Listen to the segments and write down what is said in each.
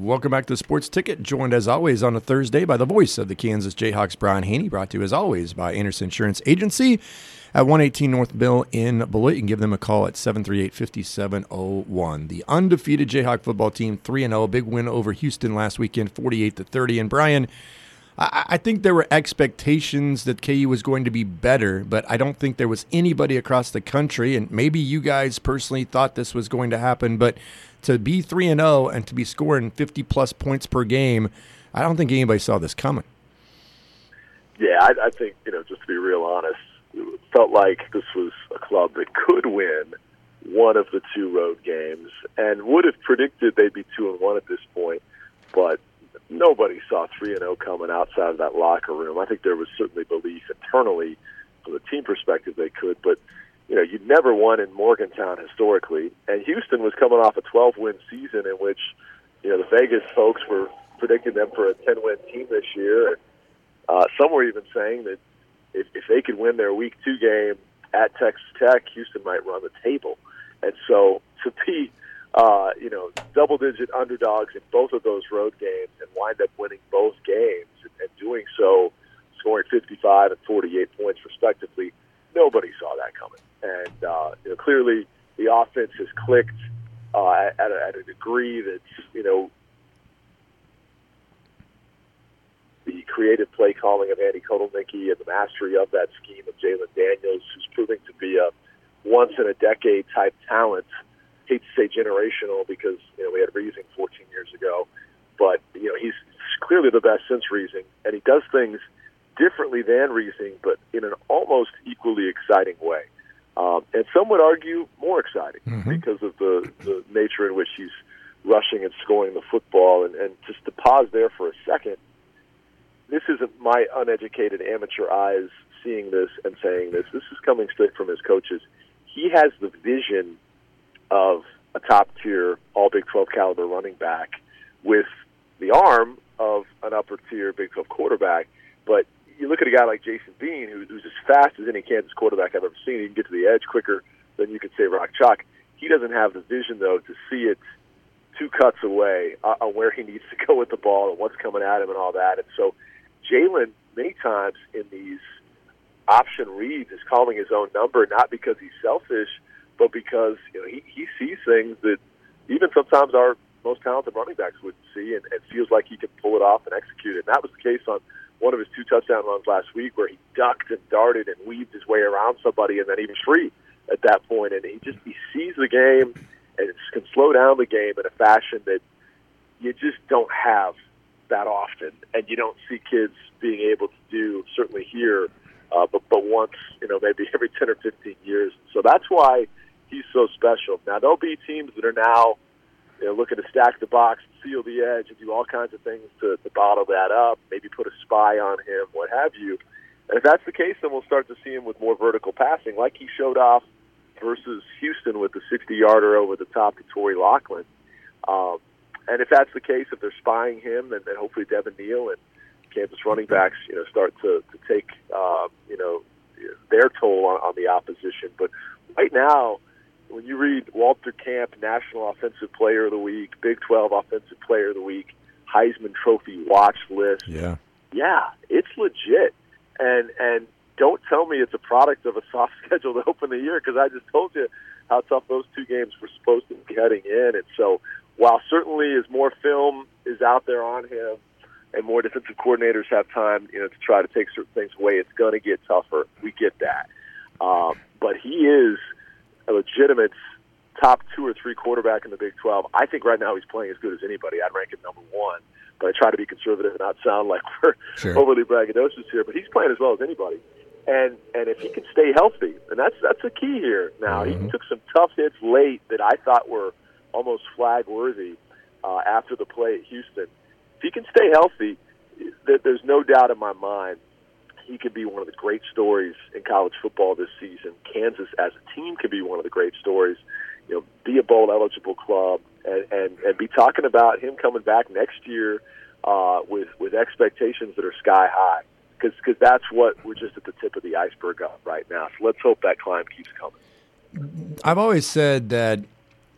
Welcome back to the Sports Ticket, joined as always on a Thursday by the voice of the Kansas Jayhawks, Brian Haney, brought to you as always by Anderson Insurance Agency at 118 North Mill in Beloit. You can give them a call at 738-5701. The undefeated Jayhawk football team, 3-0, big win over Houston last weekend, 48-30. And Brian, I think there were expectations that KU was going to be better, but I don't think there was anybody across the country, and maybe you guys personally thought this was going to happen, but to be 3-0 and to be scoring 50-plus points per game, I don't think anybody saw this coming. Yeah, I think, just to be real honest, it felt like this was a club that could win one of the two road games and would have predicted they'd be 2-1 at this point, but nobody saw 3-0 coming outside of that locker room. I think there was certainly belief internally from the team perspective they could, but you'd never won in Morgantown historically, and Houston was coming off a 12-win season in which, the Vegas folks were predicting them for a 10-win team this year. Some were even saying that if they could win their Week 2 game at Texas Tech, Houston might run the table. And so to be, double-digit underdogs in both of those road games and wind up winning both games and doing so, scoring 55 and 48 points respectively, nobody saw that coming. And, clearly the offense has clicked at a degree that's, the creative play calling of Andy Kotelnicki and the mastery of that scheme of Jalen Daniels, who's proving to be a once-in-a-decade type talent. I hate to say generational because, we had Reesing 14 years ago, but, he's clearly the best since Reesing, and he does things differently than Reesing, but in an almost equally exciting way. And some would argue more exciting because of the nature in which he's rushing and scoring the football. And just to pause there for a second, this isn't my uneducated amateur eyes seeing this and saying this. This is coming straight from his coaches. He has the vision of a top-tier, all Big 12 caliber running back with the arm of an upper-tier Big 12 quarterback. But you look at a guy like Jason Bean, who's as fast as any Kansas quarterback I've ever seen. He can get to the edge quicker than you could say Rock Chalk. He doesn't have the vision, though, to see it two cuts away on where he needs to go with the ball and what's coming at him and all that. And so Jalen, many times in these option reads, is calling his own number, not because he's selfish, but because he sees things that even sometimes our most talented running backs wouldn't see, and feels like he can pull it off and execute it. And that was the case on one of his 2 touchdown runs last week where he ducked and darted and weaved his way around somebody, and then he was free at that point. And he sees the game and can slow down the game in a fashion that you just don't have that often, and you don't see kids being able to do, certainly here, but once, maybe every 10 or 15 years. So that's why he's so special. Now, there'll be teams that are now looking to stack the box, seal the edge, and do all kinds of things to bottle that up, maybe put a spy on him, what have you. And if that's the case, then we'll start to see him with more vertical passing, like he showed off versus Houston with the 60-yarder over the top to Torrey Loughlin. And if that's the case, if they're spying him, then hopefully Devin Neal and Kansas running backs, start to take, their toll on the opposition. But right now, when you read Walter Camp, National Offensive Player of the Week, Big 12 Offensive Player of the Week, Heisman Trophy watch list, yeah, it's legit. And don't tell me it's a product of a soft schedule to open the year, because I just told you how tough those 2 games were supposed to be heading in. And so while certainly as more film is out there on him and more defensive coordinators have time, to try to take certain things away, it's going to get tougher. We get that. But he is a legitimate top 2 or 3 quarterback in the Big 12. I think right now he's playing as good as anybody. I'd rank him number 1, but I try to be conservative and not sound like we're overly braggadocious here. But he's playing as well as anybody. And if he can stay healthy, and that's the key here. Now, he took some tough hits late that I thought were almost flag-worthy after the play at Houston. If he can stay healthy, there's no doubt in my mind he could be one of the great stories in college football this season. Kansas as a team could be one of the great stories. Be a bowl-eligible club, and be talking about him coming back next year with expectations that are sky high. Because that's what we're just at the tip of the iceberg of right now. So let's hope that climb keeps coming. I've always said that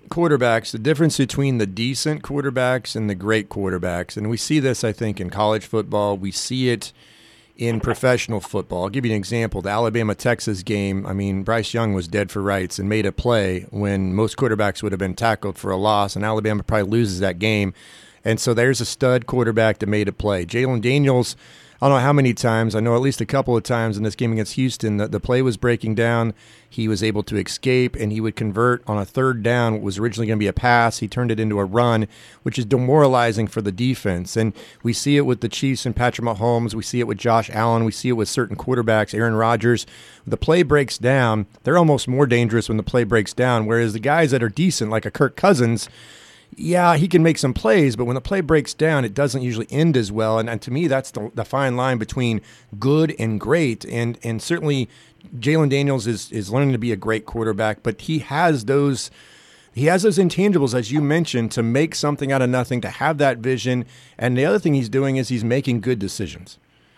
quarterbacks, the difference between the decent quarterbacks and the great quarterbacks, and we see this, I think, in college football. We see it in professional football. I'll give you an example. The Alabama-Texas game, I mean, Bryce Young was dead for rights and made a play when most quarterbacks would have been tackled for a loss, and Alabama probably loses that game. And so there's a stud quarterback that made a play. Jalen Daniels, I don't know how many times, I know at least a couple of times in this game against Houston, the play was breaking down. He was able to escape, and he would convert on a third down what was originally going to be a pass. He turned it into a run, which is demoralizing for the defense. And we see it with the Chiefs and Patrick Mahomes. We see it with Josh Allen. We see it with certain quarterbacks, Aaron Rodgers. The play breaks down. They're almost more dangerous when the play breaks down, whereas the guys that are decent, like a Kirk Cousins, yeah, he can make some plays, but when the play breaks down, it doesn't usually end as well. And to me, that's the fine line between good and great. And certainly Jalen Daniels is learning to be a great quarterback, but he has those intangibles, as you mentioned, to make something out of nothing, to have that vision. And the other thing he's doing is he's making good decisions.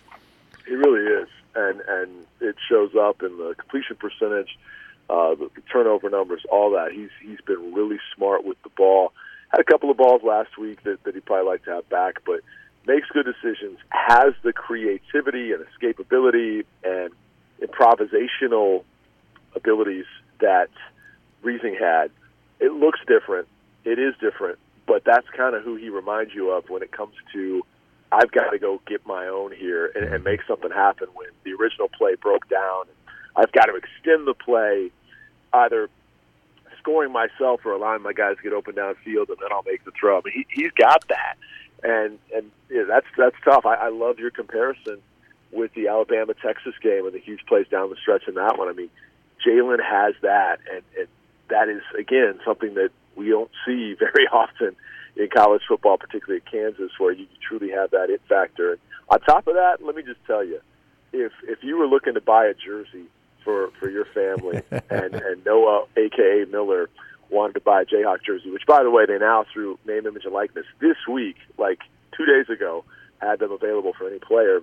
He really is, and it shows up in the completion percentage, the turnover numbers, all that. He's been really smart with the ball. Had a couple of balls last week that he'd probably like to have back, but makes good decisions, has the creativity and escapability and improvisational abilities that Reising had. It looks different. It is different, but that's kind of who he reminds you of when it comes to, I've got to go get my own here and make something happen when the original play broke down. I've got to extend the play, either scoring myself or allowing my guys to get open downfield, and then I'll make the throw. I mean, he's got that, and yeah, that's tough. I love your comparison with the Alabama-Texas game and the huge plays down the stretch in that one. I mean, Jalen has that, and that is, again, something that we don't see very often in college football, particularly at Kansas, where you truly have that it factor. And on top of that, let me just tell you, if you were looking to buy a jersey for your family, and Noah, a.k.a. Miller, wanted to buy a Jayhawk jersey, which, by the way, they now, through name, image, and likeness, this week, like 2 days ago, had them available for any player.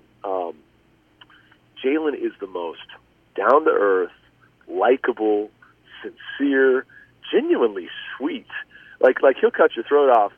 Jalen is the most down-to-earth, likable, sincere, genuinely sweet. Like he'll cut your throat off,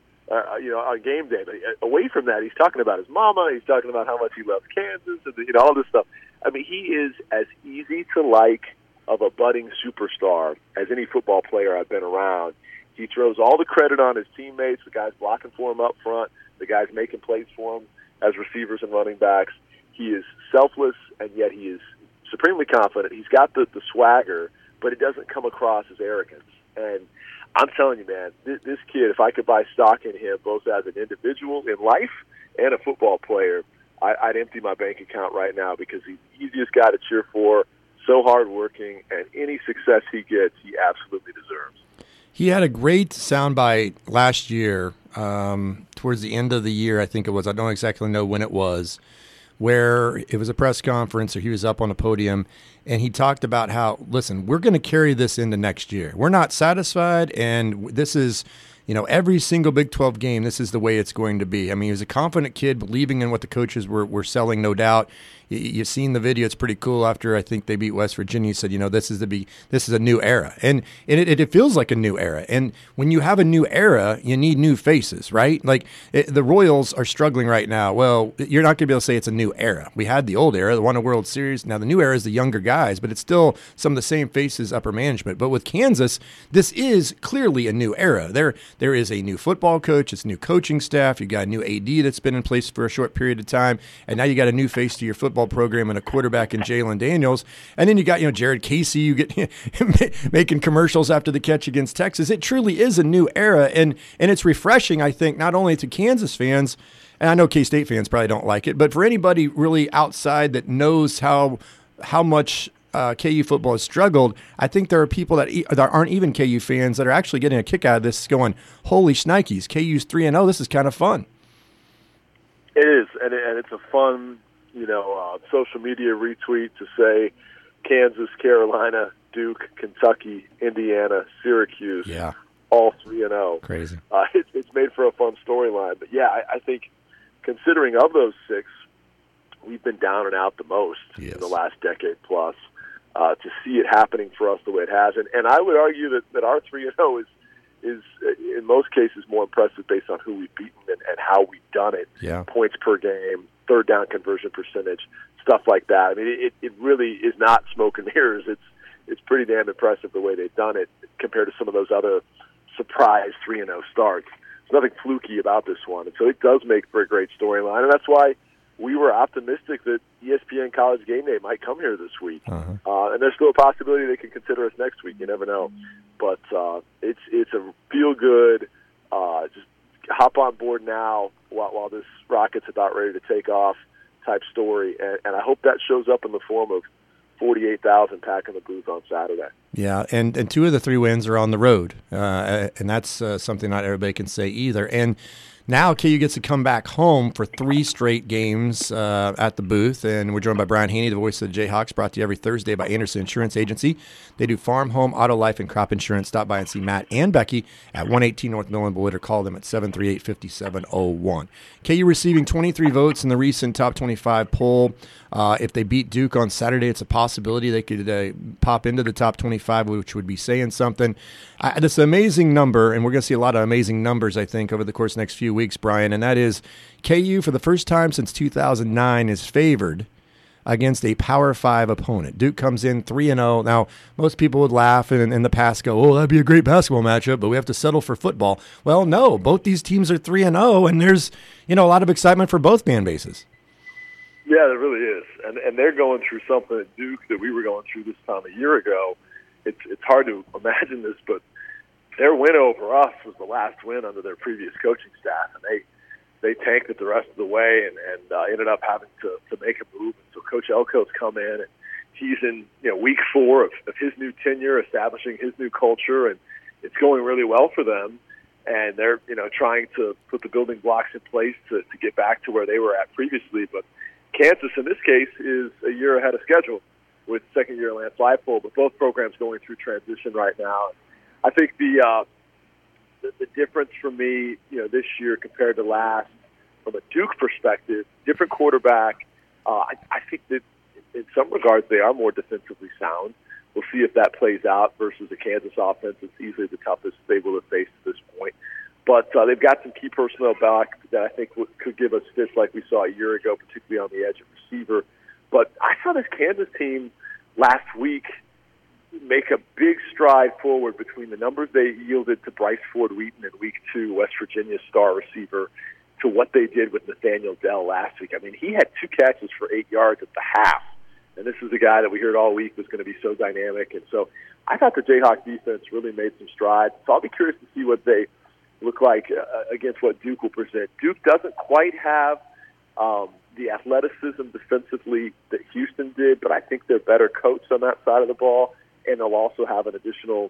on game day. But away from that, he's talking about his mama. He's talking about how much he loves Kansas, and all this stuff. I mean, he is as easy to like of a budding superstar as any football player I've been around. He throws all the credit on his teammates, the guys blocking for him up front, the guys making plays for him as receivers and running backs. He is selfless, and yet he is supremely confident. He's got the swagger, but it doesn't come across as arrogance. And I'm telling you, man, this kid, if I could buy stock in him both as an individual in life and a football player, I'd empty my bank account right now, because he's the easiest guy to cheer for, so hardworking, and any success he gets, he absolutely deserves. He had a great soundbite last year, towards the end of the year, I think it was. I don't exactly know when it was, where it was a press conference, or he was up on a podium, and he talked about how, listen, we're going to carry this into next year. We're not satisfied, and this is, every single Big 12 game, this is the way it's going to be. I mean, he was a confident kid, believing in what the coaches were selling, no doubt. You've seen the video; it's pretty cool. After I think they beat West Virginia, he said, this is a new era, and it feels like a new era. And when you have a new era, you need new faces, right? Like the Royals are struggling right now. Well, you're not going to be able to say it's a new era. We had the old era, the won a World Series. Now the new era is the younger guys, but it's still some of the same faces, upper management. But with Kansas, this is clearly a new era. There is a new football coach, it's new coaching staff. You got a new AD that's been in place for a short period of time, and now you got a new face to your football program and a quarterback in Jalen Daniels. And then you got, Jared Casey, you get making commercials after the catch against Texas. It truly is a new era, and it's refreshing, I think, not only to Kansas fans, and I know K-State fans probably don't like it, but for anybody really outside that knows how much KU football has struggled, I think there are people that aren't even KU fans that are actually getting a kick out of this, going, holy shnikes, KU's 3-0, this is kind of fun. It is, and it's a fun, social media retweet to say Kansas, Carolina, Duke, Kentucky, Indiana, Syracuse, all 3-0. Crazy. It's made for a fun storyline. But, yeah, I think considering of those six, we've been down and out the most in the last decade plus. To see it happening for us the way it has. And I would argue that our 3-0 is is in most cases more impressive based on who we've beaten and how we've done it. Yeah. Points per game, third down conversion percentage, stuff like that. I mean, it really is not smoke and mirrors. It's pretty damn impressive the way they've done it compared to some of those other surprise 3-0 starts. There's nothing fluky about this one, and so it does make for a great storyline, and that's why we were optimistic that ESPN College Game Day might come here this week. And there's still a possibility they can consider us next week. You never know. But it's a feel-good, just hop on board now while this rocket's about ready to take off type story. And I hope that shows up in the form of 48,000 packing the booth on Saturday. Yeah, and 2 of the 3 wins are on the road, and that's something not everybody can say either. And now KU gets to come back home for 3 straight games at the booth, and we're joined by Brian Haney, the voice of the Jayhawks, brought to you every Thursday by Anderson Insurance Agency. They do farm, home, auto, life, and crop insurance. Stop by and see Matt and Becky at 118 North Mill in Beloit, or call them at 738-5701. KU receiving 23 votes in the recent Top 25 poll. If they beat Duke on Saturday, it's a possibility they could pop into the top 25, which would be saying something. This is an amazing number, and we're going to see a lot of amazing numbers, I think, over the course of the next few weeks, Brian, and that is KU, for the first time since 2009, is favored against a Power 5 opponent. Duke comes in 3-0. Now, most people would laugh and in the past go, oh, that'd be a great basketball matchup, but we have to settle for football. Well, no, both these teams are 3-0, and there's a lot of excitement for both fan bases. Yeah, there really is. And they're going through something at Duke that we were going through this time a year ago. It's hard to imagine this, but their win over us was the last win under their previous coaching staff, and they tanked it the rest of the way and ended up having to make a move. And so Coach Elko's come in, and he's in week 4 of his new tenure, establishing his new culture, and it's going really well for them. And they're trying to put the building blocks in place to get back to where they were at previously. But Kansas, in this case, is a year ahead of schedule with second-year Lance Leipold, but both programs going through transition right now. I think the difference for me, this year compared to last, from a Duke perspective, different quarterback. I think that in some regards they are more defensively sound. We'll see if that plays out versus a Kansas offense that's easily the toughest they will have faced at this point. But they've got some key personnel back that I think could give us fits like we saw a year ago, particularly on the edge of receiver. But I saw this Kansas team last week make a big stride forward between the numbers they yielded to Bryce Ford-Wheaton in Week 2, West Virginia's star receiver, to what they did with Nathaniel Dell last week. I mean, he had 2 catches for 8 yards at the half. And this is a guy that we heard all week was going to be so dynamic. And so I thought the Jayhawk defense really made some strides. So I'll be curious to see what they look like against what Duke will present. Duke doesn't quite have the athleticism defensively that Houston did, but I think they're better coached on that side of the ball, and they'll also have an additional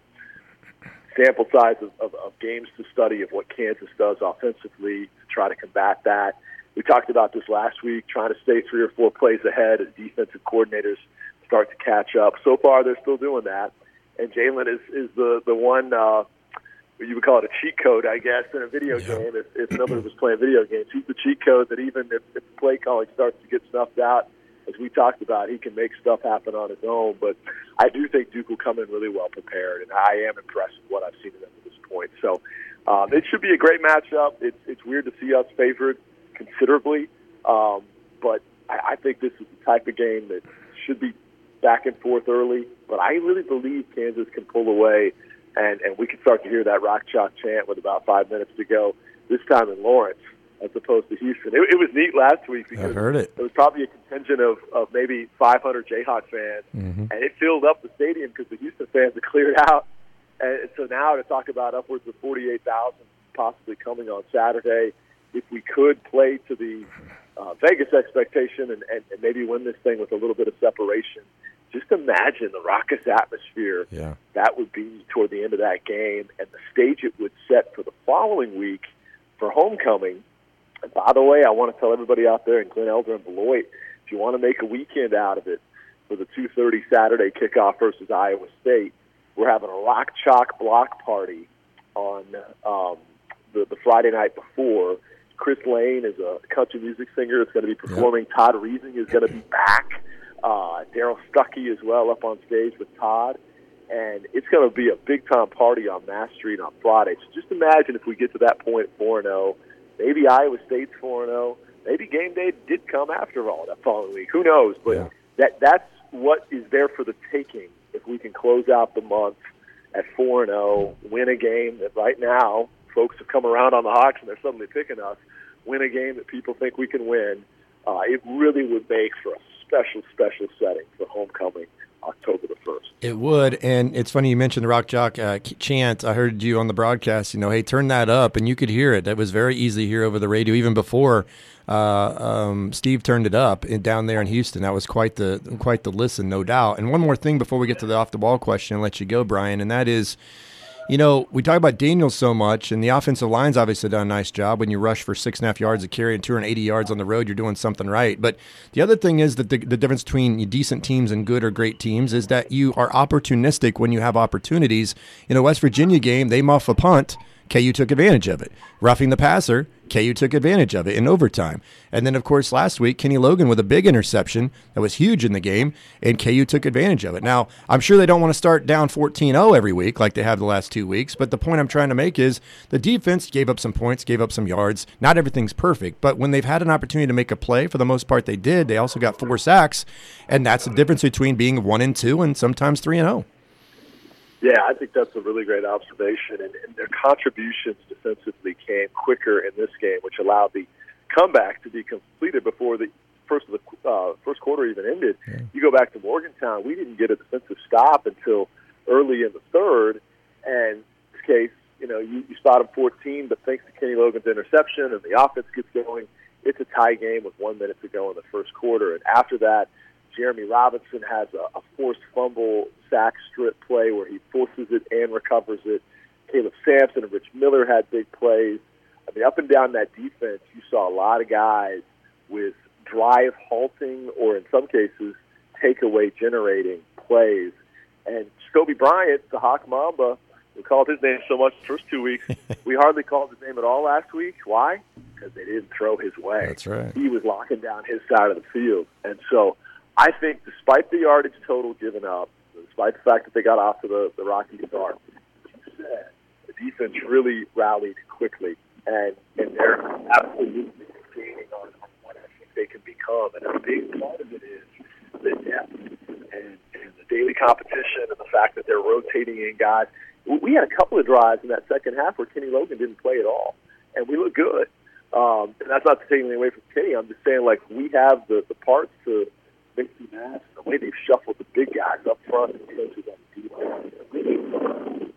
sample size of games to study of what Kansas does offensively to try to combat that. We talked about this last week, trying to stay 3 or 4 plays ahead as defensive coordinators start to catch up. So far, they're still doing that. And Jalen is the one, you would call it a cheat code, I guess, in a video game. If nobody was playing video games, he's the cheat code that even if the play calling starts to get snuffed out, as we talked about, he can make stuff happen on his own. But I do think Duke will come in really well prepared, and I am impressed with what I've seen of them at this point. So it should be a great matchup. It's weird to see us favored considerably, but I think this is the type of game that should be back and forth early. But I really believe Kansas can pull away, and we can start to hear that rock chalk chant with about 5 minutes to go, this time in Lawrence, as opposed to Houston. It was neat last week because I heard it. There was probably a contingent of maybe 500 Jayhawk fans, and it filled up the stadium because the Houston fans had cleared out. And so now to talk about upwards of 48,000 possibly coming on Saturday, if we could play to the Vegas expectation and maybe win this thing with a little bit of separation, just imagine the raucous atmosphere that would be toward the end of that game and the stage it would set for the following week for homecoming. And by the way, I want to tell everybody out there in Glen Elder and Beloit, if you want to make a weekend out of it for the 2:30 Saturday kickoff versus Iowa State, we're having a rock chalk block party on the Friday night before. Chris Lane is a country music singer that's going to be performing. Yep. Todd Reesing is going to be back. Daryl Stuckey as well up on stage with Todd. and it's going to be a big-time party on Mass Street on Friday. So just imagine if we get to that point 4-0, maybe Iowa State's 4-0, maybe game day did come after all that following week. Who knows? But that's what is there for the taking if we can close out the month at 4-0, win a game that right now folks have come around on the Hawks and they're suddenly picking us, win a game that people think we can win. It really would make for a special setting for homecoming October the 1st. It would, and it's funny you mentioned the Rock Jock chant. I heard you on the broadcast, hey, turn that up, and you could hear it. It was very easy to hear over the radio, even before Steve turned it up down there in Houston. That was quite the listen, no doubt. And one more thing before we get to the off-the-ball question and let you go, Brian, and that is, we talk about Daniels so much, and the offensive line's obviously done a nice job. When you rush for 6.5 yards a carry and 280 yards on the road, you're doing something right. But the other thing is that the difference between decent teams and good or great teams is that you are opportunistic when you have opportunities. In a West Virginia game, they muff a punt. KU took advantage of it. Roughing the passer, KU took advantage of it in overtime. And then, of course, last week, Kenny Logan with a big interception that was huge in the game, and KU took advantage of it. Now, I'm sure they don't want to start down 14-0 every week like they have the last 2 weeks, but the point I'm trying to make is the defense gave up some points, gave up some yards. Not everything's perfect, but when they've had an opportunity to make a play, for the most part they did. They also got 4 sacks, and that's the difference between being 1-2 and sometimes 3-0. Yeah, I think that's a really great observation, and their contributions defensively came quicker in this game, which allowed the comeback to be completed before the first quarter even ended. Yeah. You go back to Morgantown, we didn't get a defensive stop until early in the third, and in this case, you spot him 14, but thanks to Kenny Logan's interception and the offense gets going, it's a tie game with 1 minute to go in the first quarter, and after that, Jeremy Robinson has a forced fumble sack strip play where he forces it and recovers it. Caleb Sampson and Rich Miller had big plays. I mean, up and down that defense, you saw a lot of guys with drive halting or in some cases takeaway generating plays. And Jacoby Bryant, the Hawk Mamba, we called his name so much the first 2 weeks. We hardly called his name at all last week. Why? Because they didn't throw his way. That's right. He was locking down his side of the field. And so I think despite the yardage total given up, despite the fact that they got off to the rocky start, the defense really rallied quickly, and they're absolutely gaining on what I think they can become. And a big part of it is the depth and the daily competition and the fact that they're rotating in guys. We had a couple of drives in that second half where Kenny Logan didn't play at all, and we look good. And that's not to take anything away from Kenny. I'm just saying, we have the parts to make the match. The way they've shuffled the big guys up front and coaches on the defense.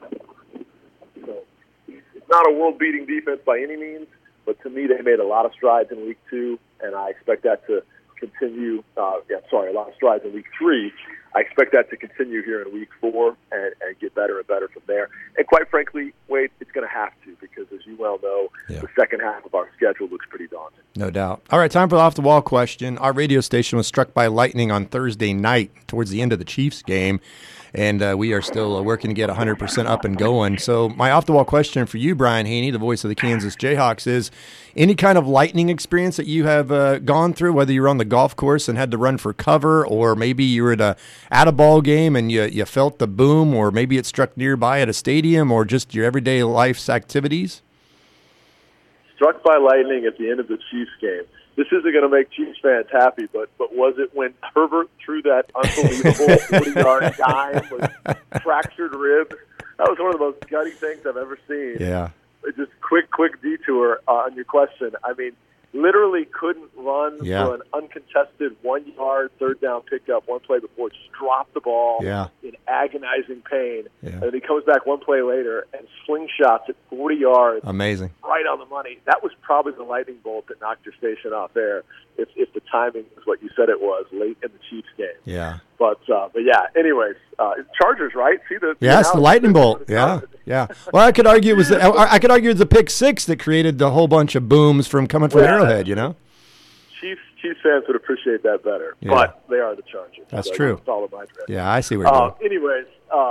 So it's not a world-beating defense by any means, but to me they made a lot of strides in week 2, and I expect that to continue. A lot of strides in week 3. I expect that to continue here in week 4 and get better and better from there. And quite frankly, Wade, it's going to have to because, as you well know, the second half of our schedule looks pretty daunting. No doubt. All right, time for the off-the-wall question. Our radio station was struck by lightning on Thursday night towards the end of the Chiefs game, and we are still working to get 100% up and going. So my off-the-wall question for you, Brian Haney, the voice of the Kansas Jayhawks, is any kind of lightning experience that you have gone through, whether you're on the golf course and had to run for cover, or maybe you were at a ball game and you felt the boom, or maybe it struck nearby at a stadium, or just your everyday life's activities? Struck by lightning at the end of the Chiefs game. This isn't going to make Chiefs fans happy, but was it when Herbert threw that unbelievable 40-yard dime with fractured ribs? That was one of the most gutty things I've ever seen. Yeah. Just quick detour on your question. I mean, literally couldn't run for an uncontested 1-yard third down pickup one play before, just dropped the ball in agonizing pain. Yeah. And then he comes back one play later and slingshots at 40 yards. Amazing. Right on the money. That was probably the lightning bolt that knocked your station off air, if the timing is what you said it was late in the Chiefs game. Yeah. But yeah, anyways, Chargers, right? See the the lightning bolt. Yeah. Well, I could argue it was the pick six that created the whole bunch of booms from coming from Arrowhead. Chiefs fans would appreciate that better, but they are the Chargers. That's true. It's all in my dress. Yeah, I see where you're going. Anyways,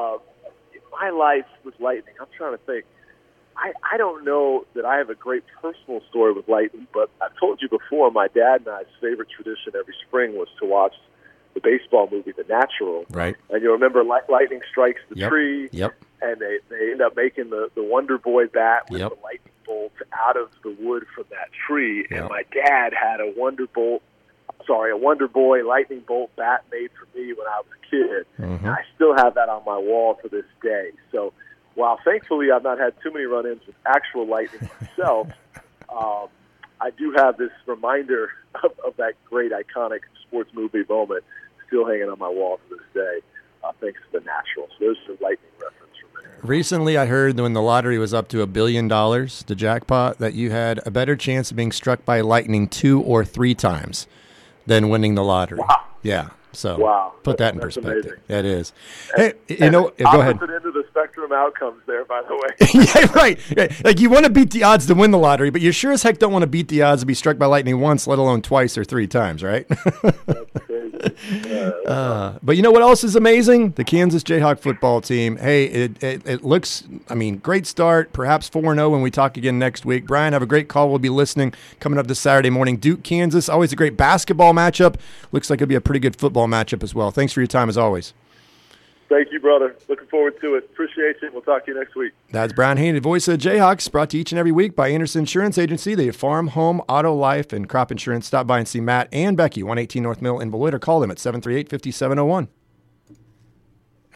my life was lightning. I'm trying to think. I don't know that I have a great personal story with lightning, but I've told you before, my dad and I's favorite tradition every spring was to watch the baseball movie The Natural. Right. And you remember lightning strikes the tree. Yep. And they end up making the Wonder Boy bat with Yep. the lightning bolt out of the wood from that tree. Yep. And my dad had a Wonder Boy lightning bolt bat made for me when I was a kid. Mm-hmm. And I still have that on my wall to this day. So while thankfully I've not had too many run-ins with actual lightning myself, I do have this reminder of that great iconic sports movie moment still hanging on my wall to this day, thanks to The Natural. So there's some lightning reference from there. Recently, I heard that when the lottery was up to $1 billion, the jackpot, that you had a better chance of being struck by lightning 2 or 3 times than winning the lottery. Wow. Yeah. So Wow. put that in That's perspective. amazing. That is. Hey, go ahead. Opposite end of the spectrum outcomes there, by the way. Yeah, right. Like you want to beat the odds to win the lottery, but you sure as heck don't want to beat the odds to be struck by lightning once, let alone twice or 3 times, right? That's crazy. But you know what else is amazing? The Kansas Jayhawk football team. Hey, it looks, great start. Perhaps 4-0 when we talk again next week. Brian, have a great call. We'll be listening coming up this Saturday morning. Duke, Kansas, always a great basketball matchup. Looks like it'll be a pretty good football matchup as well. Thanks for your time as always. Thank you, brother. Looking forward to it. Appreciate you. We'll talk to you next week. That's Brian Haney, voice of the Jayhawks, brought to you each and every week by Anderson Insurance Agency. They have farm, home, auto, life, and crop insurance. Stop by and see Matt and Becky, 118 North Mill in Beloit, or call them at 738-5701.